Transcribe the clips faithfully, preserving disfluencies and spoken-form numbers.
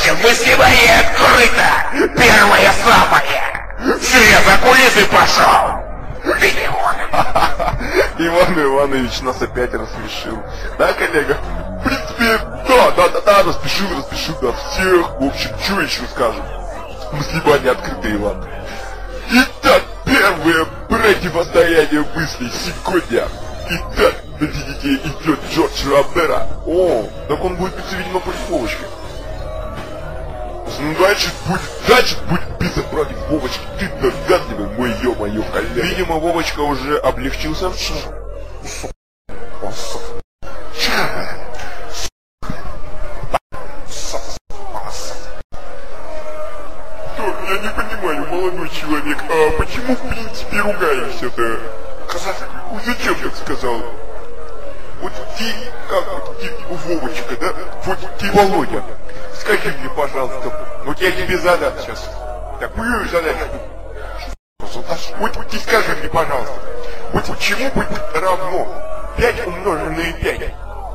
Короче, мысли мои открыто! Первое самое! Все, я за кулисы пошел! Иван Иванович нас опять рассмешил. Да, коллега? В принципе, да, да, да, да, распишил, распишил, да, всех. В общем, что еще скажем? Мысли бани открыты, Иван. Итак, первое противостояние мыслей сегодня. Итак, видите, идет Джордж Ромеро. О, так он будет биться, видимо, против Вовочки. Значит, будет, значит, будет биться против Вовочки. Ты догадливый, мой ё-моё, коллега. Видимо, Вовочка уже облегчился. Я не понимаю, молодой человек, а почему в принципе ругаешься-то? Зачем так сказал? Вот ты, как вот ты, Вовочка, да? Вот ты, Володя, скажи мне, пожалуйста, вот я тебе задам сейчас такую задачку. Вот ты скажи мне, пожалуйста, вот почему будет равно пять умноженное на пять?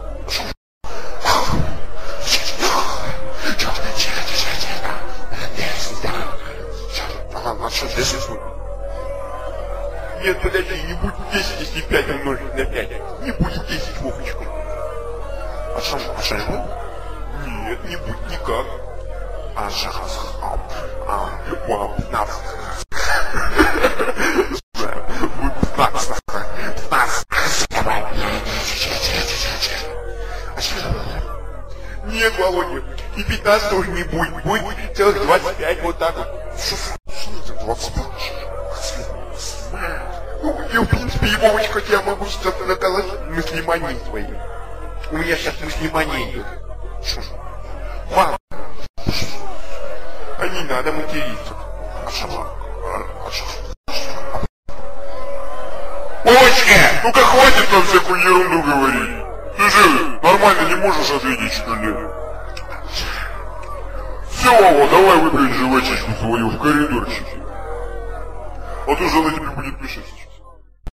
Нет, подожди, не будет десять, если пять умножить на пять. Не будет десять, Вовочка. А что же? А что же? Нет, не будет никак. А что же? А, вау, пятнадцать. Будет пятнадцать. пятнадцать. А что же? Нет, Володя, и пятнадцать тоже не будет. Будет целых двадцать пять, вот так вот. Что это двадцать пять? Ну, я, в принципе, и Вовочка, я могу сейчас наколоть мыслимании свои. У меня сейчас мыслимания идет. Мам! А не надо материться. Вовочка! Ну-ка хватит нам всякую ерунду говорить. Ты же нормально не можешь ответить, что ли? Все, Вова, давай выбрать жвачечку свою в коридорчике. А то же она тебе будет мешать.